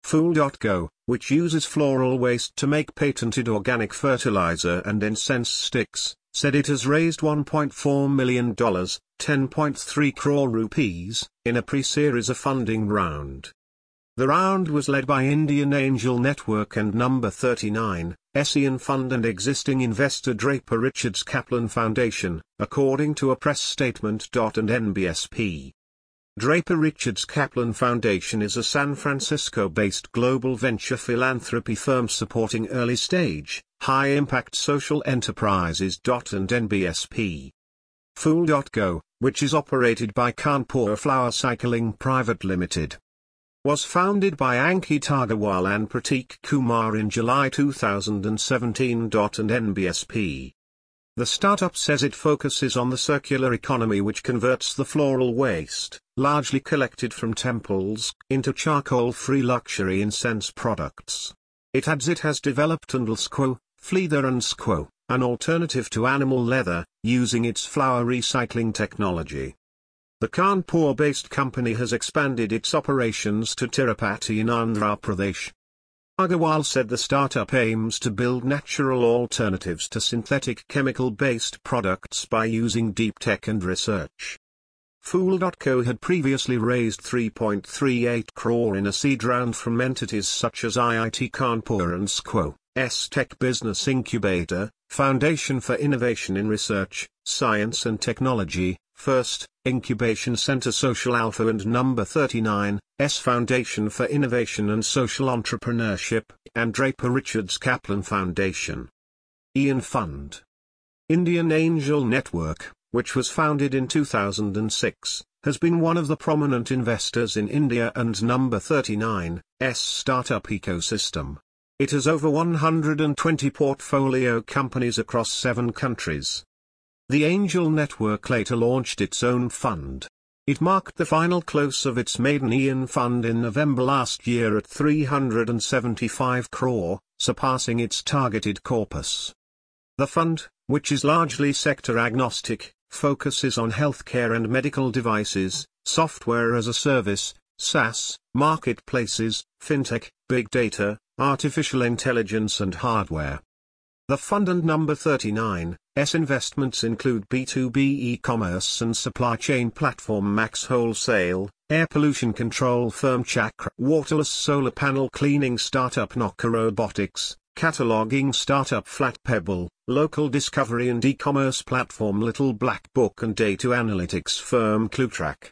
Fool.co, which uses floral waste to make patented organic fertilizer and incense sticks, said it has raised $1.4 million, 10.3 crore rupees, in a pre-series funding round. The round was led by Indian Angel Network and Number 39, Ian Fund and existing investor Draper Richards Kaplan Foundation, according to a press statement. And NBSP. Draper Richards Kaplan Foundation is a San Francisco-based global venture philanthropy firm supporting early-stage, high-impact social enterprises. And NBSP. Fool.co, which is operated by Kanpur Flower Cycling Private Limited, was founded by Ankit Agarwal and Prateek Kumar in July 2017. And NBSP. The startup says it focuses on the circular economy, which converts the floral waste, largely collected from temples, into charcoal-free luxury incense products. It adds it has developed Squo, Fleether and Squo, an alternative to animal leather, using its flower recycling technology. The Kanpur-based company has expanded its operations to Tirupati in Andhra Pradesh. Agarwal said the startup aims to build natural alternatives to synthetic chemical-based products by using deep tech and research. Fool.co had previously raised 3.38 crore in a seed round from entities such as IIT Kanpur and Squo, S-Tech Business Incubator, Foundation for Innovation in Research, Science and Technology, First, Incubation Center Social Alpha and Number 39, Foundation for Innovation and Social Entrepreneurship, and Draper Richards Kaplan Foundation. Ian Fund. Indian Angel Network, which was founded in 2006, has been one of the prominent investors in India and Number 39's startup ecosystem. It has over 120 portfolio companies across 7 countries. The Angel Network later launched its own fund. It marked the final close of its maiden Ian Fund in November last year at 375 crore, surpassing its targeted corpus. The fund, which is largely sector agnostic, focuses on healthcare and medical devices, software as a service, SaaS, marketplaces, fintech, big data, artificial intelligence and hardware. The fund and Number 39's investments include B2B e-commerce and supply chain platform Max Wholesale, air pollution control firm Chakra, waterless solar panel cleaning startup Noka Robotics, cataloging startup Flat Pebble, local discovery and e-commerce platform Little Black Book and data analytics firm Cluetrack.